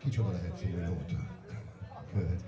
Kicsoda lehet című nóta. Következő.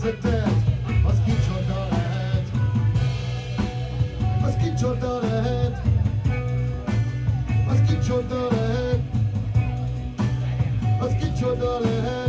érzetet, az kicsoda lehet. Az kicsoda lehet. Az kicsoda lehet. Az kicsoda lehet.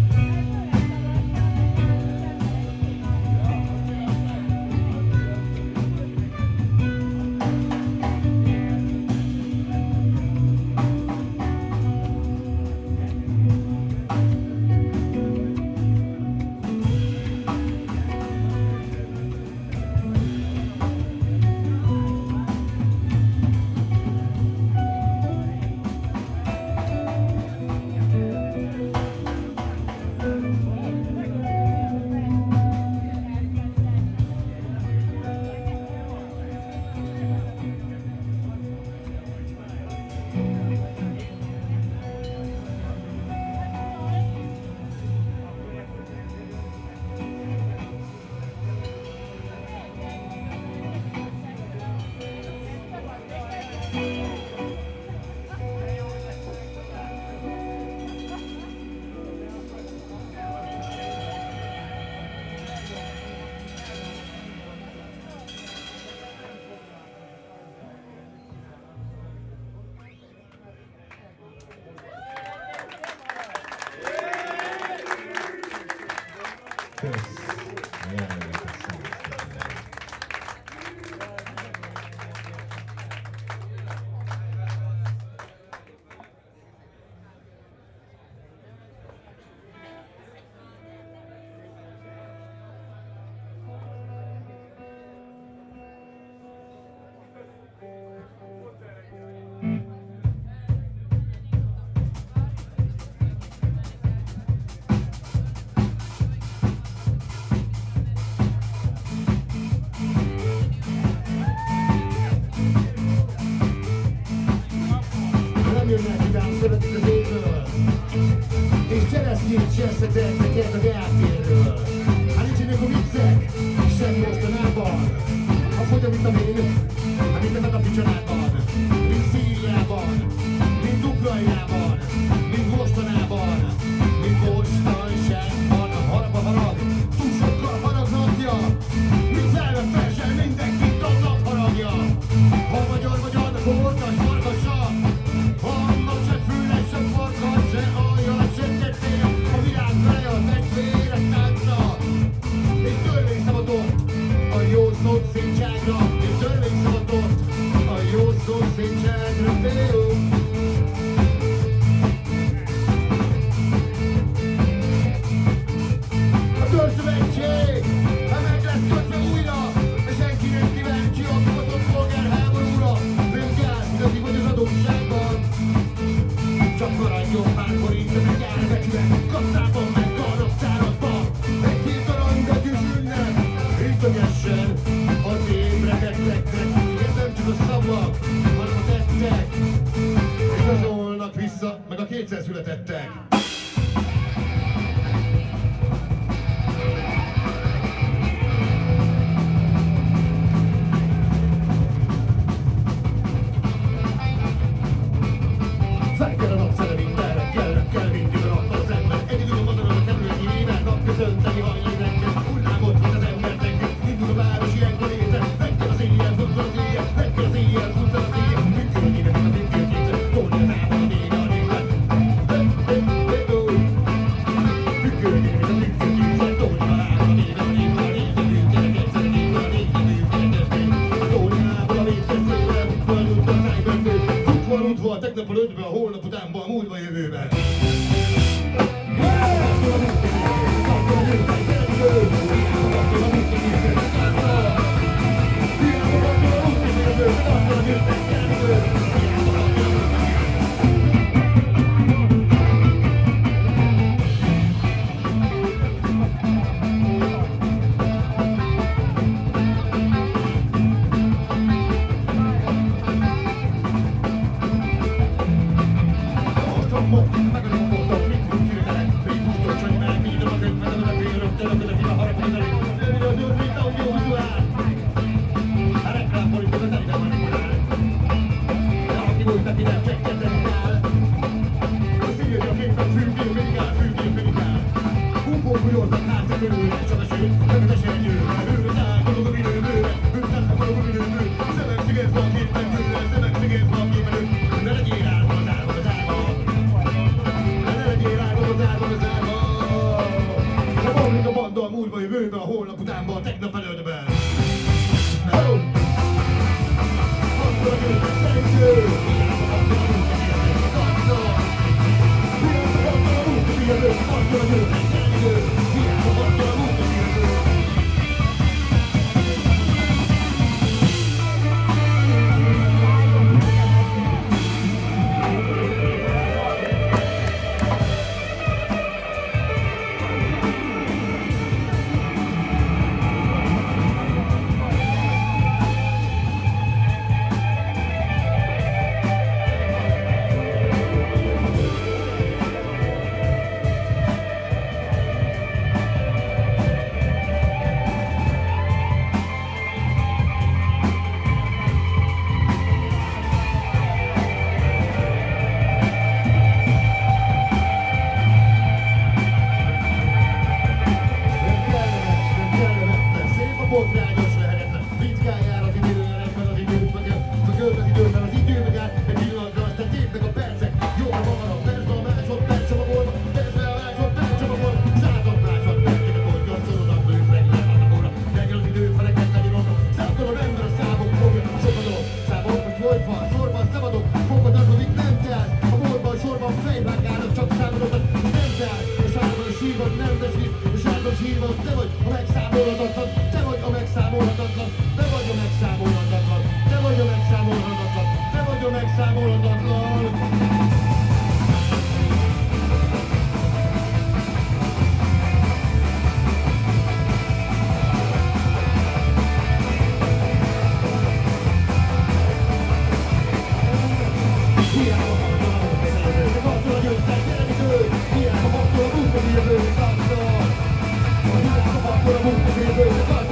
Szeretik az égről, és cseresznyét csesztetek neked a gátérről. Hát nincsenek a viccek, sem mostanában. A fogyavitamin, amit meg a picsanában. Mint Szíriában, mint Ukrajnában, mint mostanában. Mint mostanságban, harag a harag, túl sokkal haragnatja. Mint felvett felsel, mindenkit a nap haragja. Ha magyar vagy annak a orkas, farkasa. Annak se főleg, se farkas, se alja, se tettél, a világ felejött. szép, nem tesen győre, őre tágolok a minőbőre, őre tágolok a minőbőre, szemek sziget van képen győre, szemek sziget van képen ő, ne legyél álmod az álmod az álmod, ne legyél álmod az álmod az álmod. Ha bomlik a banda a múltba, jövőbe, a holnap utánba, a tegnap előttben. Akkor a győző szentő, hiába hattal a múltba, hiába hattal a múltba, hattal a győző szentő, hiába hattal a múltba, botrányos lehetetlen, ritkán jár az idő, ebben az időszakban, fögöd az időben az idő meg át, egy pillanatra aztán tépnek a percek, jóra van a percbe, a másodperc csomagolva, percbe a másodperc csomagolva, század másodperceket oldja a sorozatba, ők meglepett a óra, legyen az idő, feleket legyen oda, számtalan ember a számok fogja, sokat számok, hogy volt van, sorban szabadok, fogod az, amíg nem teáll, a boltban, sorban fejvágálnak, csak számolod, és nem teáll, és sárban a sírban nem veszik, és sárban sírban te vagy a megszámolhatatlan, te vagy a megszámolhatatlan, te vagy a megszámolhatatlan, te vagy a megszámolhatatlan, te vagy a megszámolhatatlan. Hiába hattal a múltba, hattal a győztek, gyerek ő, hiába hattal a múltba, jövő, hattal. Hiába hattal a múltba, jövő, hattal.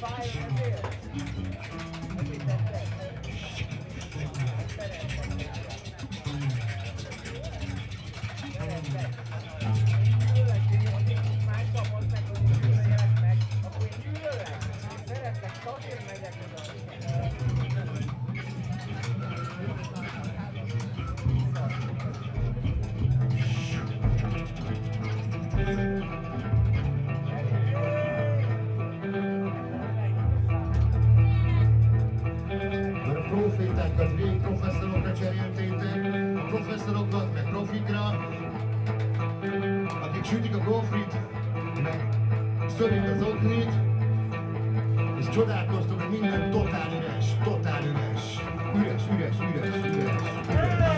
Profétákat végprofesszorokra cseréltétek, a professzorokat meg profikra, akik sütik a gofrit, meg szörik az oknit, és csodálkoztok, hogy minden totál üres, totál üres. Üres, üres, üres, üres, üres.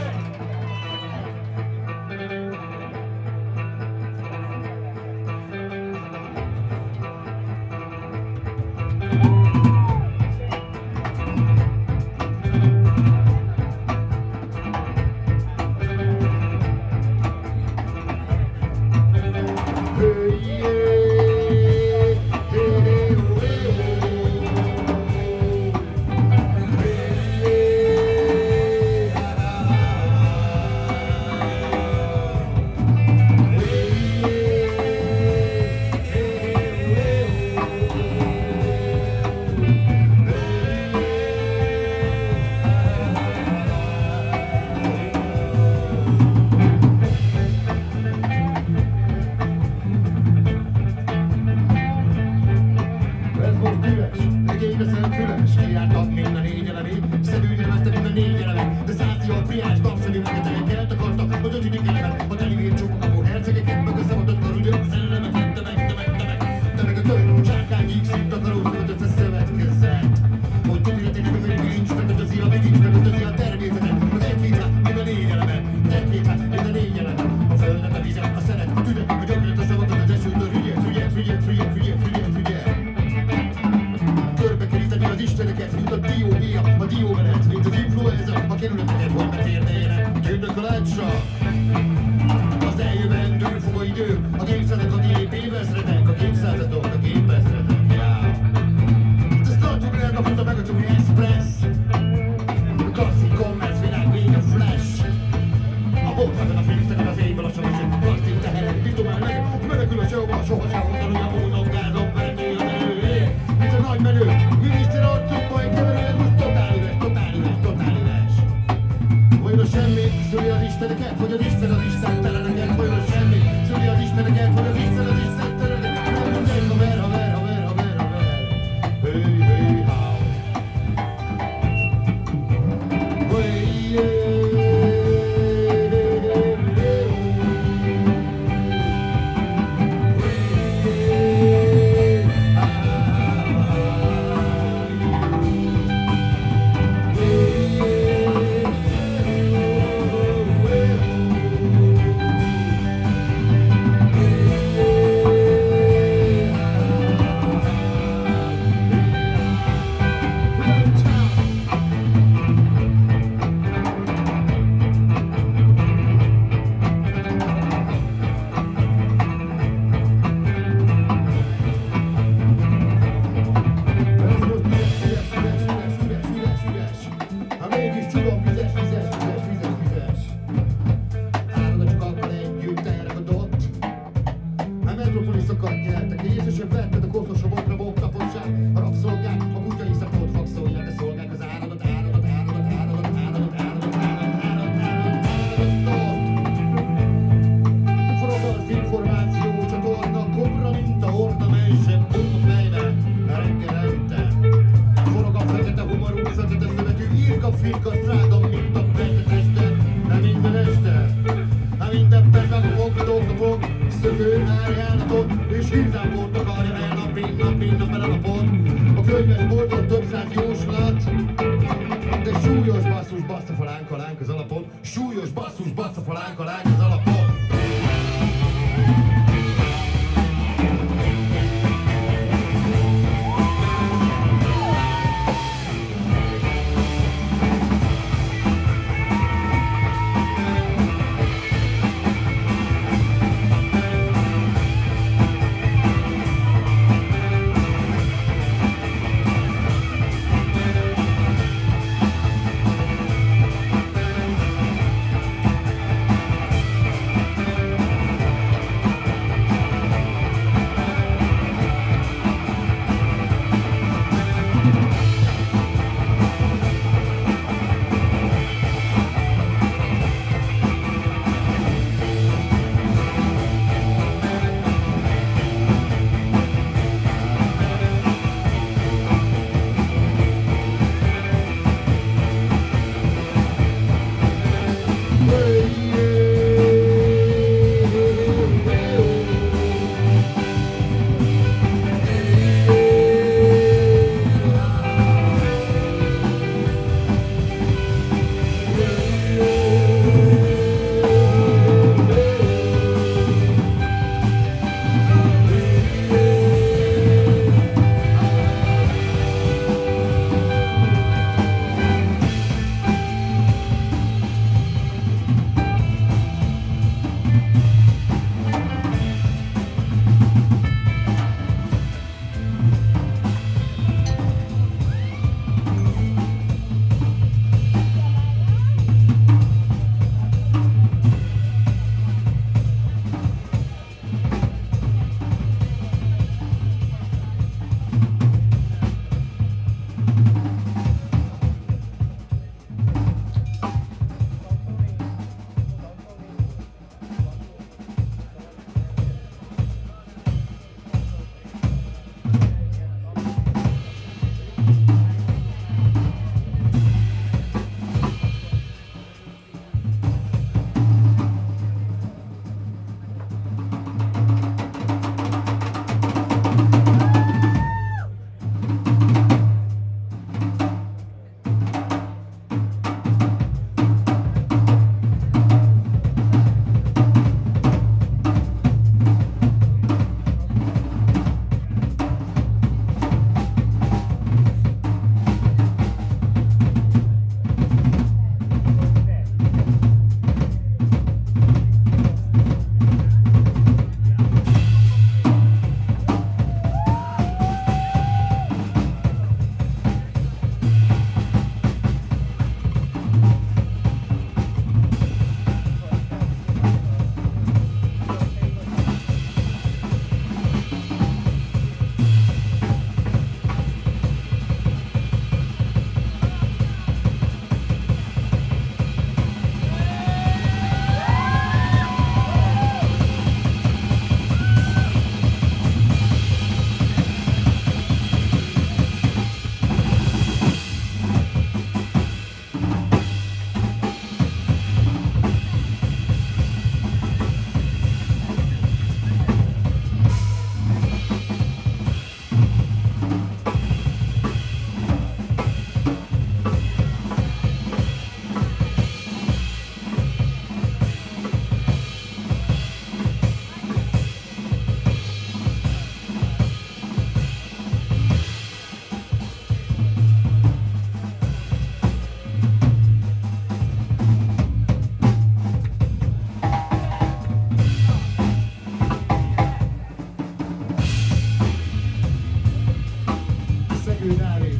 Eskü Dávid.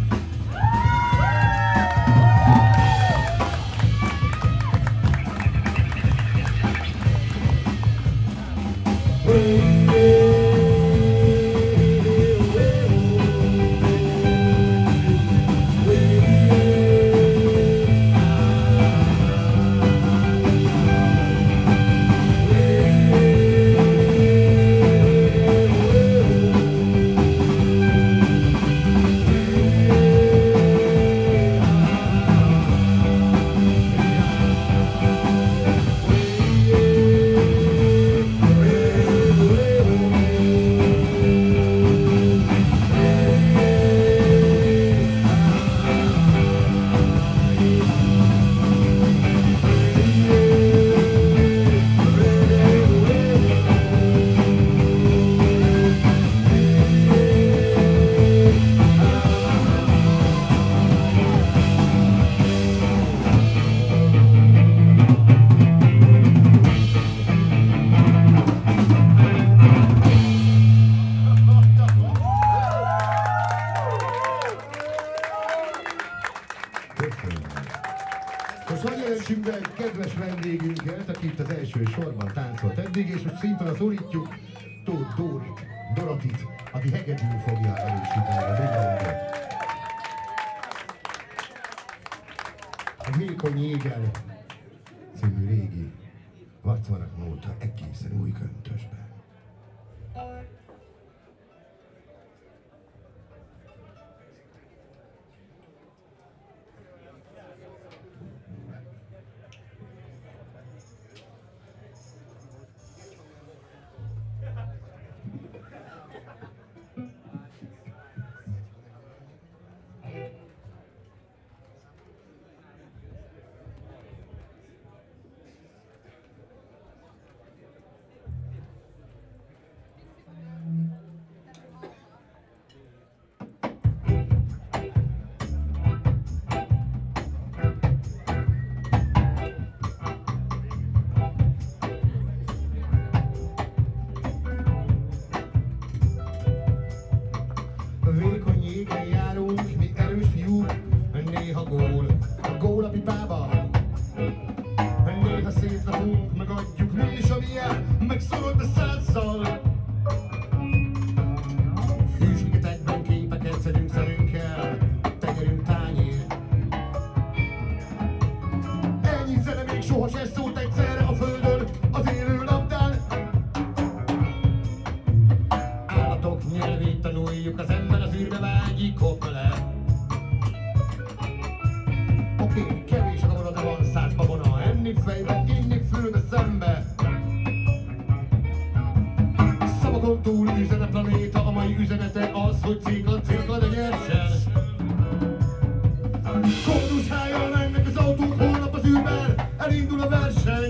Kedves vendégünket, aki itt az első sorban táncolt eddig, és most szintén szólítjuk Tóth Dorotit, aki hegedűn fogja erősíteni a brigadot. A Vékony égen című régi Varcvarak nóta egészen új köntösben. Vékony égen járunk, mi erős fiúk, néha gól a pipába. Néha szétlapunk, megadjuk mi is a milyen, megszorult a százzal. Hűsligetekben képeket szedünk szemünkkel, tenyerünk tányér. Ennyi zene még soha se szólt egyszerre a földön, az élő labdán. Állatok nyelvét tanuljuk, az ember az űrbe vágyik, hopp le. Oké, kevés a gabona, de van 100 babona. Enni fejbe, inni fülbe szembe. Szavakon túl üzen a planéta, a mai üzenete az, hogy célka, de nyersen. Kondushájjal mennek az autók, holnap az űrben elindul a verseny.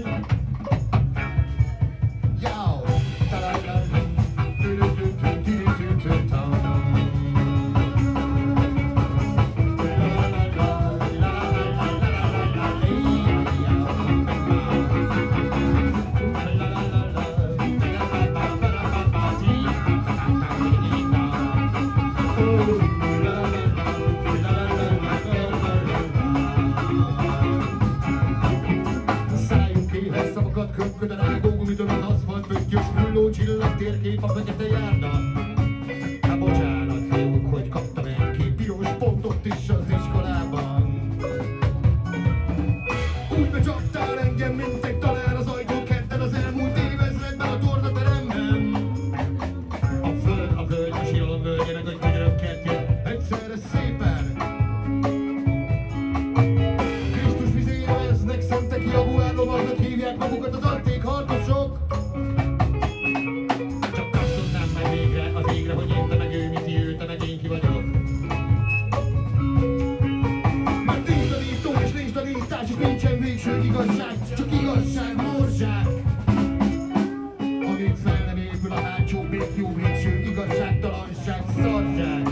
Köpköd a rágógumitől az aszfalt pöttyös hulló csillag térkép a fekete járda. Hát bocsánat fiúk, hogy kaptam egy-két piros pontot is az iskolában. Úgy becsaptál engem, mint egy tanár az ajtót ketten az elmúlt évezredben a tornateremben. A völgy, a síralom völgye, meg egy gyönyörök kertje egyszerre szépen. Krisztus vizére veznek, szentek jaguár lovagnak hívják magukat az antékharcosok. Csak azt tudnám meg végre, az égre, hogy én te meg ő, mit ő, te meg én ki vagyok. Mert nincs tanító és nincs tanítás, és nincsen végső igazság, csak igazság morzsák. Amíg fel nem épül a hátsó békjú végső igazságtalanság szarzsák.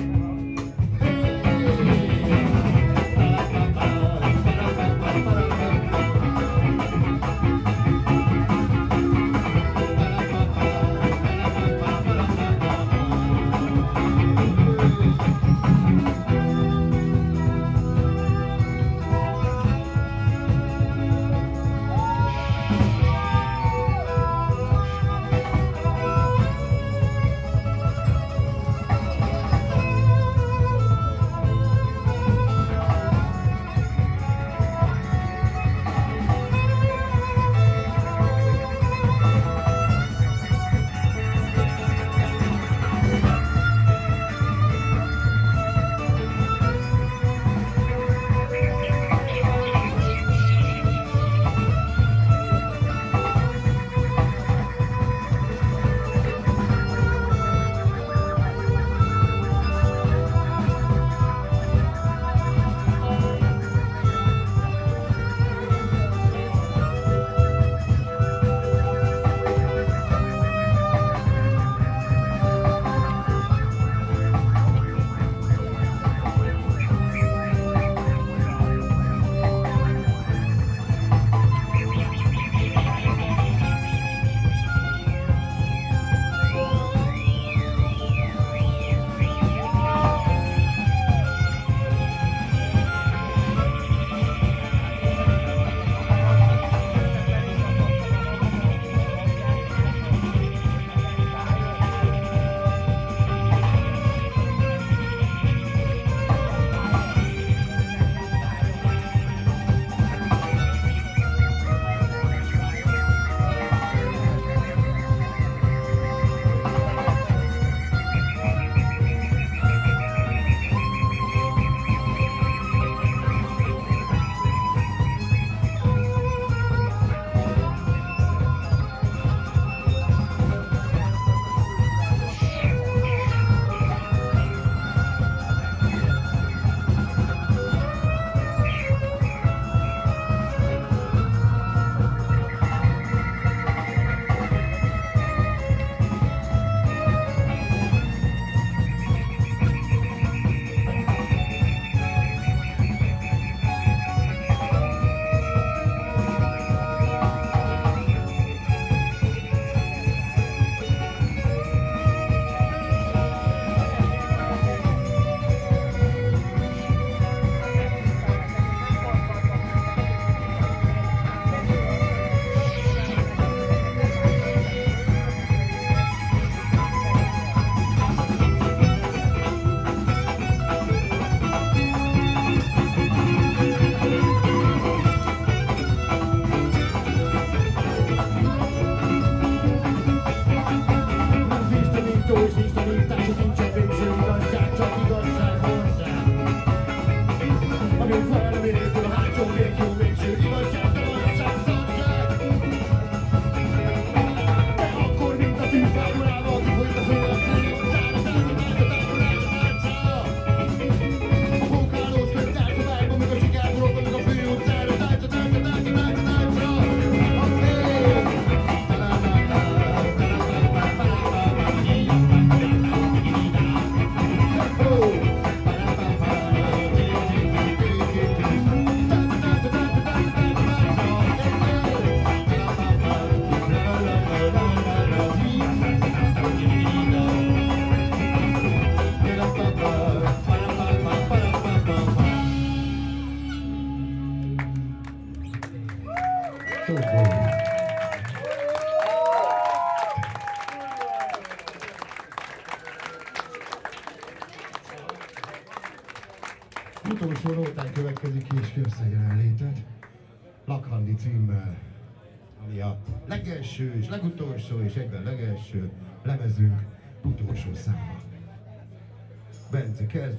utolsó nótán következik ki, és köszönjön jelenlétet. Lakhandi címmel, ami a legelső és legutolsó és egyben legelső lemezünk utolsó száma. Bence kezd,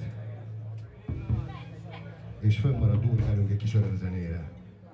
és fönnmarad durválunk egy kis örömzenére.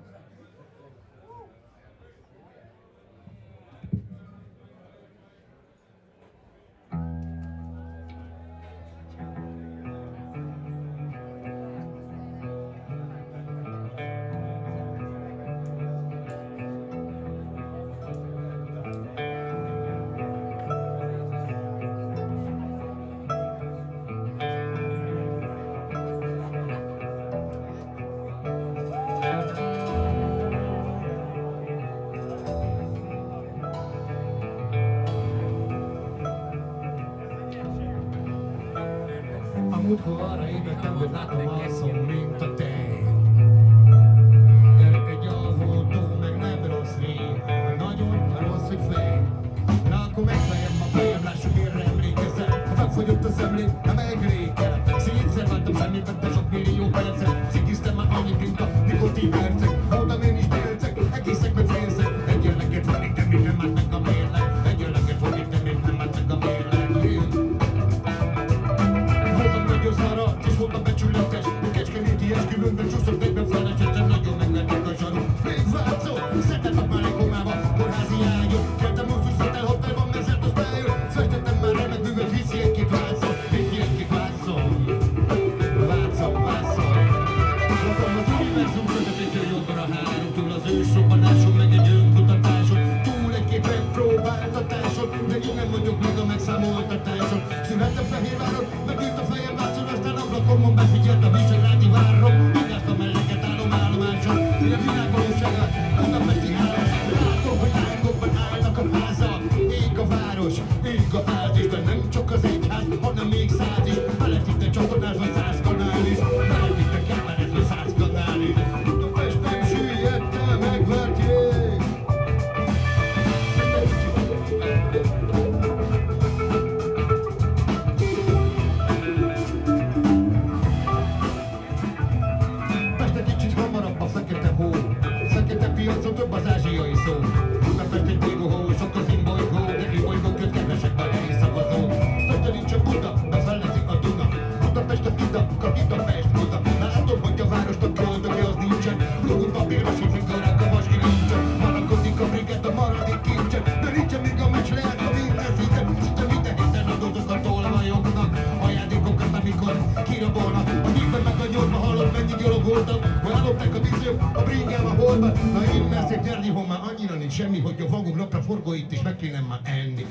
Múltkor arra ébredtem, hogy látom alszom, mint a tej. Gyerek egy alvótó, meg nem rossz rég, nagyon rossz, hogy fej. Na akkor megfejem a fejem, lássuk mire emlékezem. Ha megfogyott a szemlém, nem megrékel. Szétszer láttam semmit, de sok millió percet. Cikiztem már annyit, mint a nikotin percek. Voltam én is délcek, egészek meg félszek. Egyenleket van itt, még nem állt meg a mérleg. Egyenleket van itt, még nem állt meg a mérleg. Szaradt, és voltam becsületes, a kecskeméti esküvőnkben csúszott egyben felesett, nagyon megverték a zsaruk. Még váltszó, szettem már egy komába, kórházi ágyok, keltem hosszú szetel, hotelban mezert, azt eljött. Festettem már remek bűvöt, hiszi egy-két vászol, vászol. Lakom az univerzum közepétől jobbra három, túl az ősrobbanáson, meg egy önkutatáson, túl egy-két megpróbáltatáson, de én nem vagyok meg a megszámoltatáson. Születtem Fehérváron, megült a fejem látszol, aztán ablakomon befigyelt a Visegrádi várom. Vigyázd a melleket állom állomáson, mi a világvalóságát, budapesti állam. Látom, hogy tájkokban állnak a házak, ég a város, ég a ház is, de nem csak az egyház, hanem még 100 is. Be lett itt csatornázva 100 kanál is, be lett itt kábelezve 100 kanál is. Budapesten süllyedte, megvert jég. Piacon több az ázsiai szó. Budapest egy bolygó, sok az imbolygó, de imbolygó köz kevesek a helyszavazó. Peste nincs a Buda, befelezi a Duna. Budapest a Budapest Buda. Látom, hogy a városnak köldöke az nincsen. Lógunk papírba, séfinkarák, a vaski nincsen. Marakodik a brigetta, maradék kincsen. De nincsen még a meccs, lehet, ha minden szinten. Szinte minden héten adózok a tolvajoknak ajándékokat, amikor kirabolnak. A hívben meg a nyolcba hallott, mennyi gyalogoltam. Hogy ellopták a vízők, a bringám a holba. Na én merszék nyerni, ha már annyira nincs semmi, hogy a vagok napra forgó itt, és meg kéne már enni.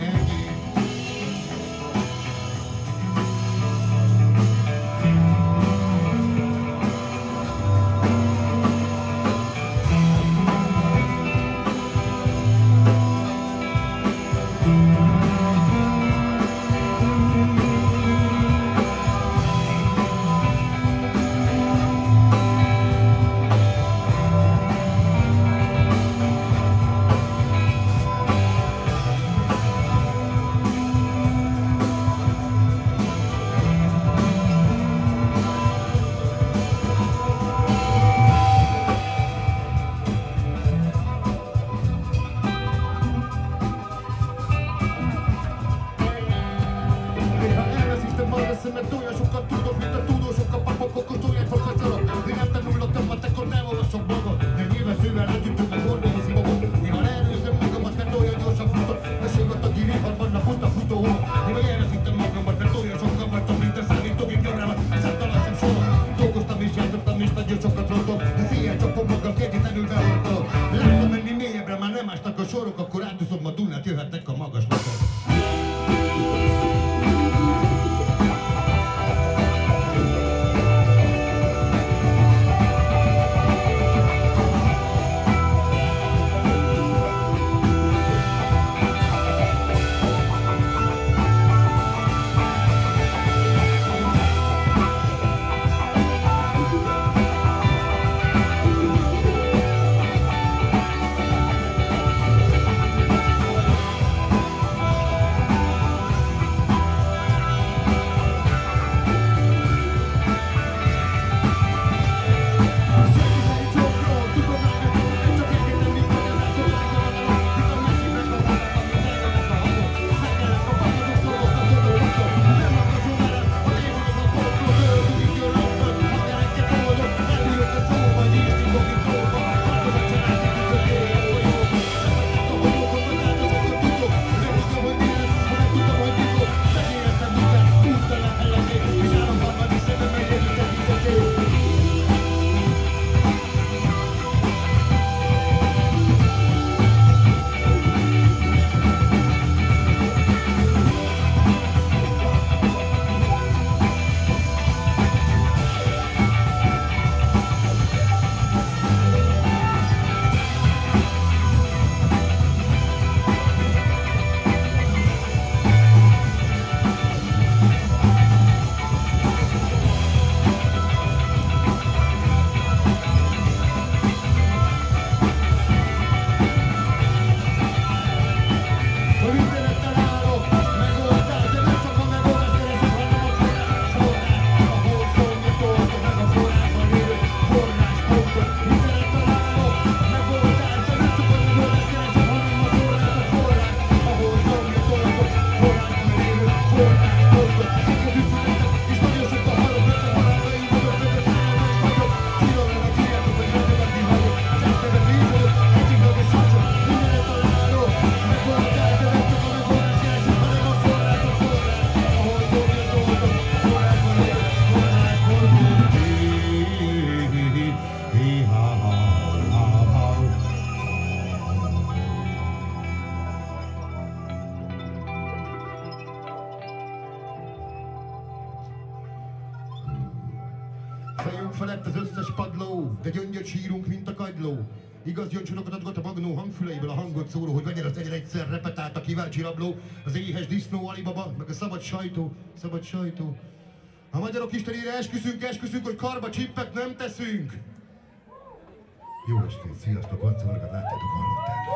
Fejünk felett az összes padló, de gyöngyöt sírunk, mint a kagyló. Igaz gyöncsorokat adott a magnó hangfüleiből a hangot szóró, hogy vegyél az egyszer repetált a kíváncsi rabló, az éhes disznó Alibaba, meg a szabad sajtó, szabad sajtó. A magyarok istenére esküszünk, hogy karba csippet nem teszünk. Jó estét, sziasztok, lancorokat láttátok, hallottátok.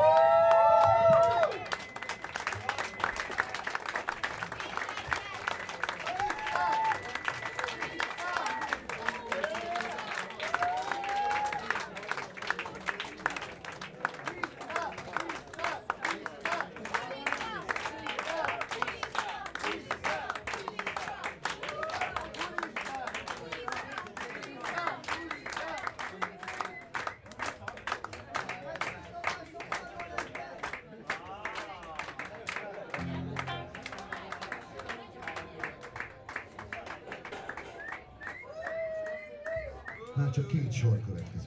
Már csak 2 sor következik.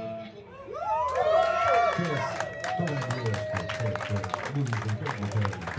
További jó estét,